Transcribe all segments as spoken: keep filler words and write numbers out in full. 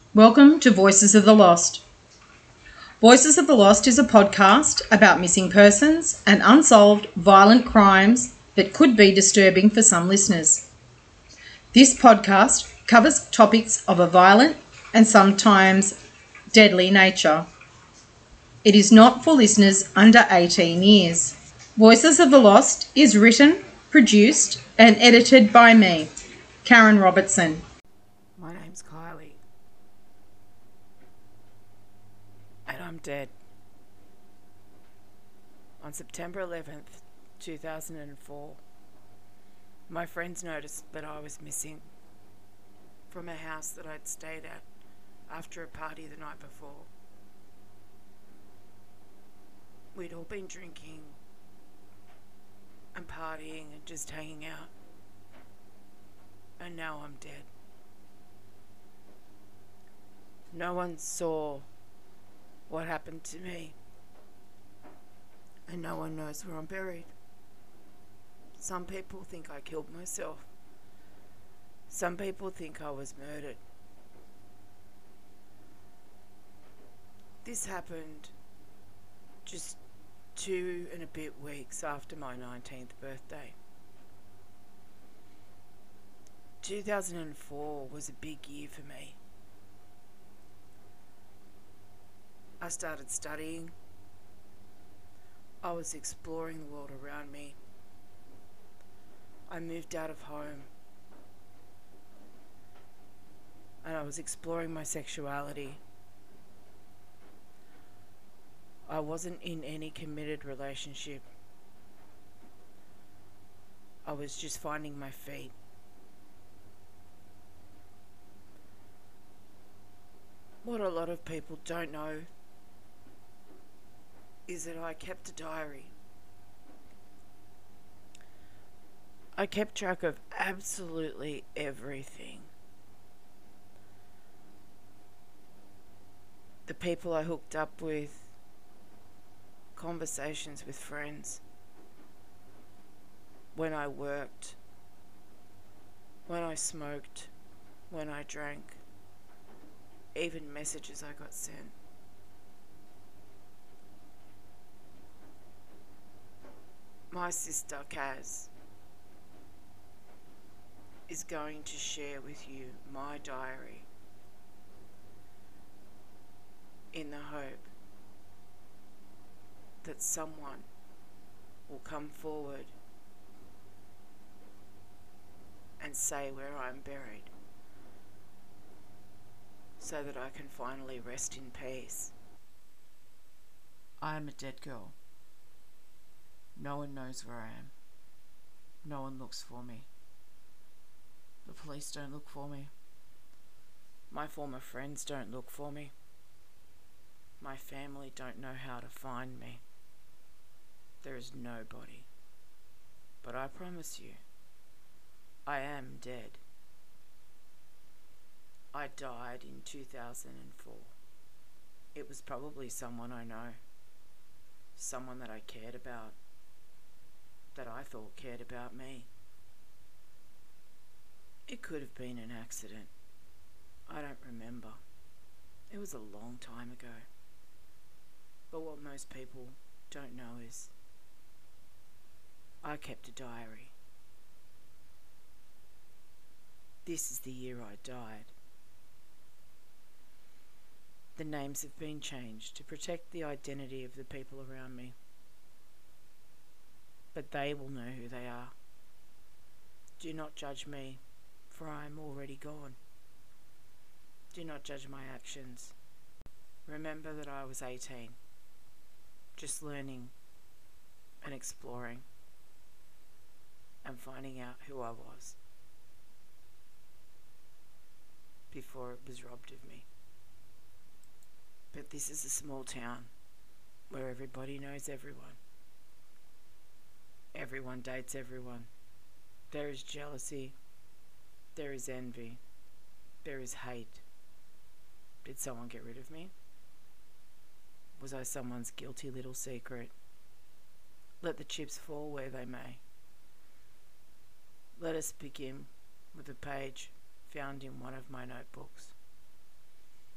Welcome to Voices of the Lost. Voices of the Lost is a podcast about missing persons and unsolved violent crimes that could be disturbing for some listeners. This podcast covers topics of a violent and sometimes deadly nature. It is not for listeners under eighteen years. Voices of the Lost is written, produced and edited by me, Karen Robertson. My name's Kylie, and I'm dead. On September eleventh, two thousand four, my friends noticed that I was missing from a house that I'd stayed at after a party the night before. We'd all been drinking and partying and just hanging out, and now I'm dead. No one saw what happened to me, and no one knows where I'm buried. Some people think I killed myself. Some people think I was murdered. This happened just two and a bit weeks after my nineteenth birthday. two thousand four was a big year for me. I started studying. I was exploring the world around me. I moved out of home. And I was exploring my sexuality. I wasn't in any committed relationship. I was just finding my feet. What a lot of people don't know is that I kept a diary. I kept track of absolutely everything. The people I hooked up with, conversations with friends, when I worked, when I smoked, when I drank, even messages I got sent. My sister Kaz is going to share with you my diary in the hope that someone will come forward and say where I'm buried, so that I can finally rest in peace. I am a dead girl. No one knows where I am. No one looks for me. The police don't look for me. My former friends don't look for me. My family don't know how to find me. There is nobody. But I promise you, I am dead. I died in two thousand four. It was probably someone I know. Someone that I cared about. That I thought cared about me. It could have been an accident. I don't remember. It was a long time ago. But what most people don't know is I kept a diary. This is the year I died. The names have been changed to protect the identity of the people around me. But they will know who they are. Do not judge me, for I am already gone. Do not judge my actions. Remember that I was eighteen, just learning and exploring and finding out who I was before it was robbed of me. But this is a small town where everybody knows everyone. Everyone dates everyone. There is jealousy. There is envy. There is hate. Did someone get rid of me? Was I someone's guilty little secret? Let the chips fall where they may. Let us begin with a page found in one of my notebooks.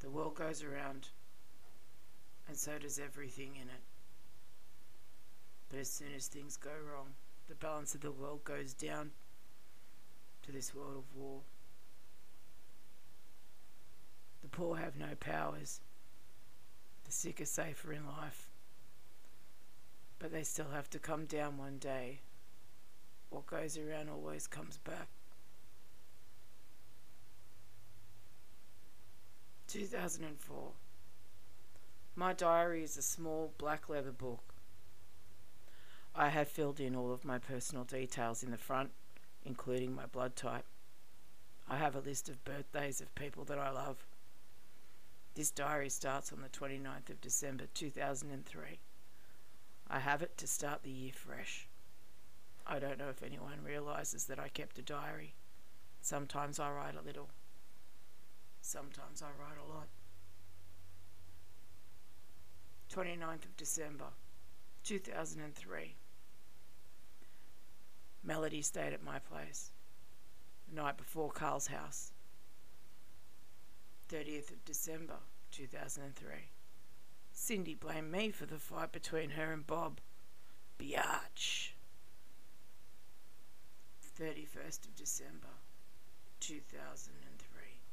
The world goes around, and so does everything in it. But as soon as things go wrong, the balance of the world goes down to this world of war. The poor have no powers. The sick are safer in life. But they still have to come down one day. What goes around always comes back. two thousand four. My diary is a small black leather book. I have filled in all of my personal details in the front, including my blood type. I have a list of birthdays of people that I love. This diary starts on the twenty-ninth of December two thousand three. I have it to start the year fresh. I don't know if anyone realises that I kept a diary. Sometimes I write a little. Sometimes I write a lot. twenty-ninth of December two thousand three. Melody stayed at my place the night before Carl's house. thirtieth of December two thousand three. Cindy blamed me for the fight between her and Bob. Biatch. thirty-first of December two thousand three.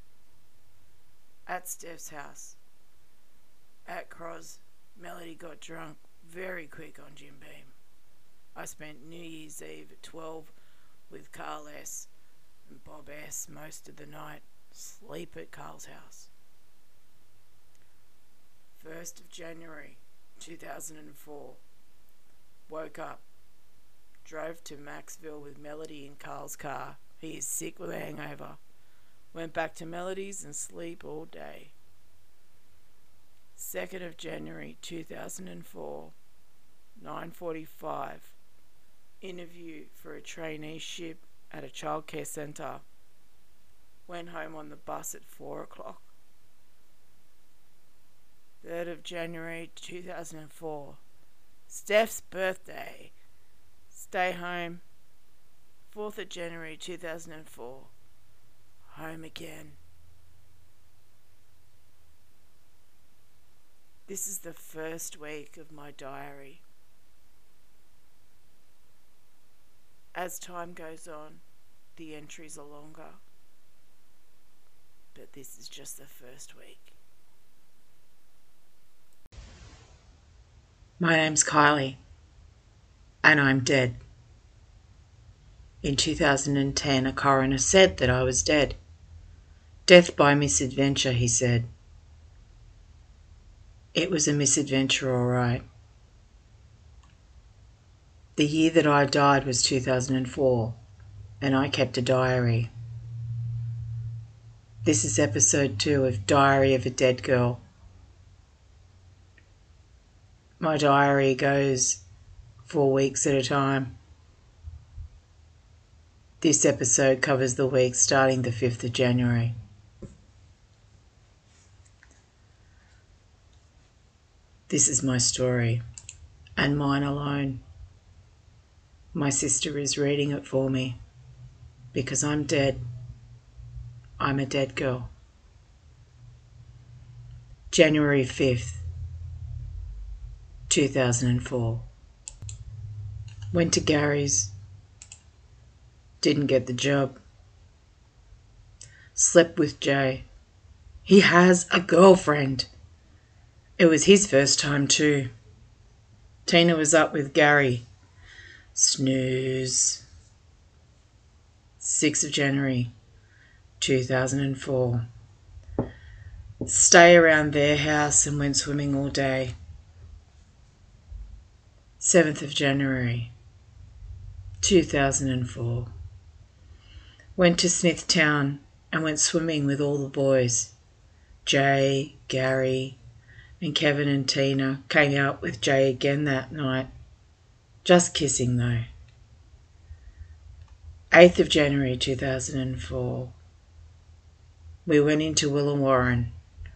At Steph's house. At Cross, Melody got drunk very quick on Jim Beam. I spent New Year's Eve at twelve with Carl S. and Bob S. most of the night. Sleep at Carl's house. first of January two thousand four. Woke up. Drove to Maxville with Melody in Carl's car. He is sick with a hangover. Went back to Melody's and sleep all day. second of January two thousand four. nine forty-five. Interview for a traineeship at a childcare centre. Went home on the bus at four o'clock. third of January two thousand four. Steph's birthday. Stay home. fourth of January two thousand four. Home again. This is the first week of my diary. As time goes on, the entries are longer. But this is just the first week. My name's Kylie, and I'm dead. In two thousand ten, a coroner said that I was dead. Death by misadventure, he said. It was a misadventure, all right. The year that I died was two thousand four, and I kept a diary. This is episode two of Diary of a Dead Girl. My diary goes four weeks at a time. This episode covers the week starting the fifth of January. This is my story, and mine alone. My sister is reading it for me, because I'm dead. I'm a dead girl. January fifth, two thousand four. Went to Gary's. Didn't get the job. Slept with Jay. He has a girlfriend. It was his first time too. Tina was up with Gary. Snooze. sixth of January two thousand four. Stay around their house and went swimming all day. seventh of January two thousand four. Went to Smithtown and went swimming with all the boys. Jay, Gary, and Kevin and Tina came out with Jay again that night. Just kissing though. eighth of January two thousand four. We went into Willowarren.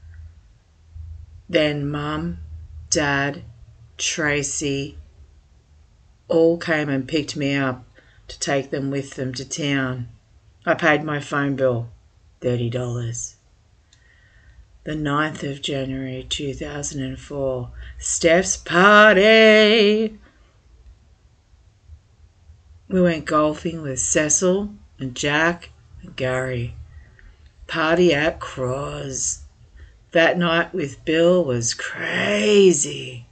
Then Mum, Dad, Tracy all came and picked me up to take them with them to town. I paid my phone bill, thirty dollars. the ninth of January two thousand four, Steph's party. We went golfing with Cecil and Jack and Gary. Party at Croz. That night with Bill was crazy.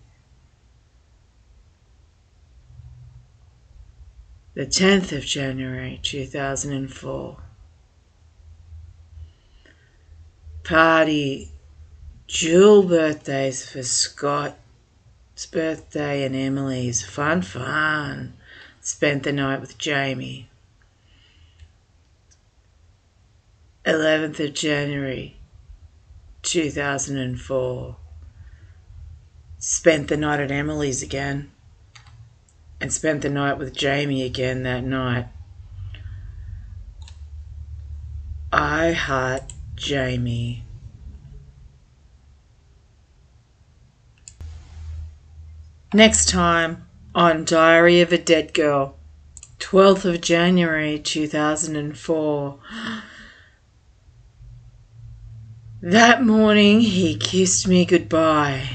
The tenth of January two thousand four. Party. Dual birthdays for Scott's birthday and Emily's. Fun, fun. Spent the night with Jamie. eleventh of January two thousand four. Spent the night at Emily's again. And spent the night with Jamie again that night. I heart Jamie. Next time on Diary of a Dead Girl, twelfth of January two thousand four. That morning he kissed me goodbye.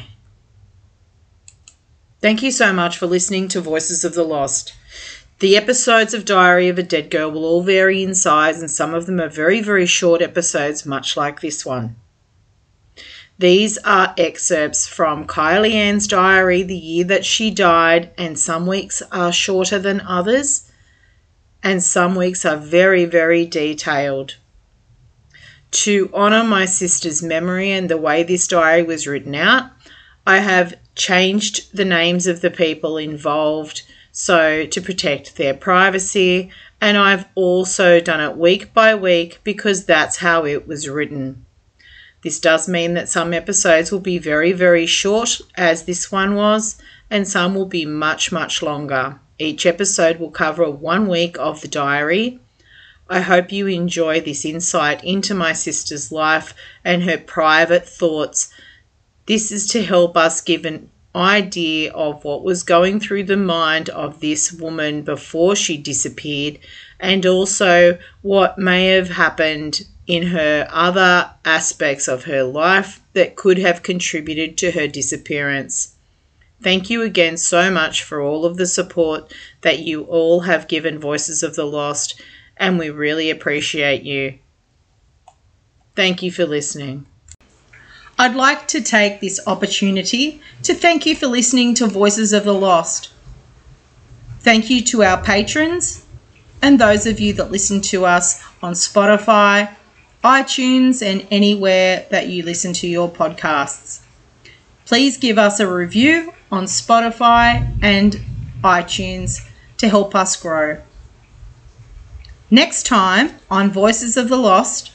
Thank you so much for listening to Voices of the Lost. The episodes of Diary of a Dead Girl will all vary in size, and some of them are very, very short episodes, much like this one. These are excerpts from Kylie Ann's diary, the year that she died, and some weeks are shorter than others, and some weeks are very, very detailed. To honour my sister's memory and the way this diary was written out, I have changed the names of the people involved so to protect their privacy, and I've also done it week by week because that's how it was written. This does mean that some episodes will be very, very short, as this one was, and some will be much, much longer. Each episode will cover one week of the diary. I hope you enjoy this insight into my sister's life and her private thoughts. This is to help us give an idea of what was going through the mind of this woman before she disappeared, and also what may have happened in her other aspects of her life that could have contributed to her disappearance. Thank you again so much for all of the support that you all have given Voices of the Lost, and we really appreciate you. Thank you for listening. I'd like to take this opportunity to thank you for listening to Voices of the Lost. Thank you to our patrons and those of you that listen to us on Spotify, iTunes, and anywhere that you listen to your podcasts. Please give us a review on Spotify and iTunes to help us grow. Next time on Voices of the Lost,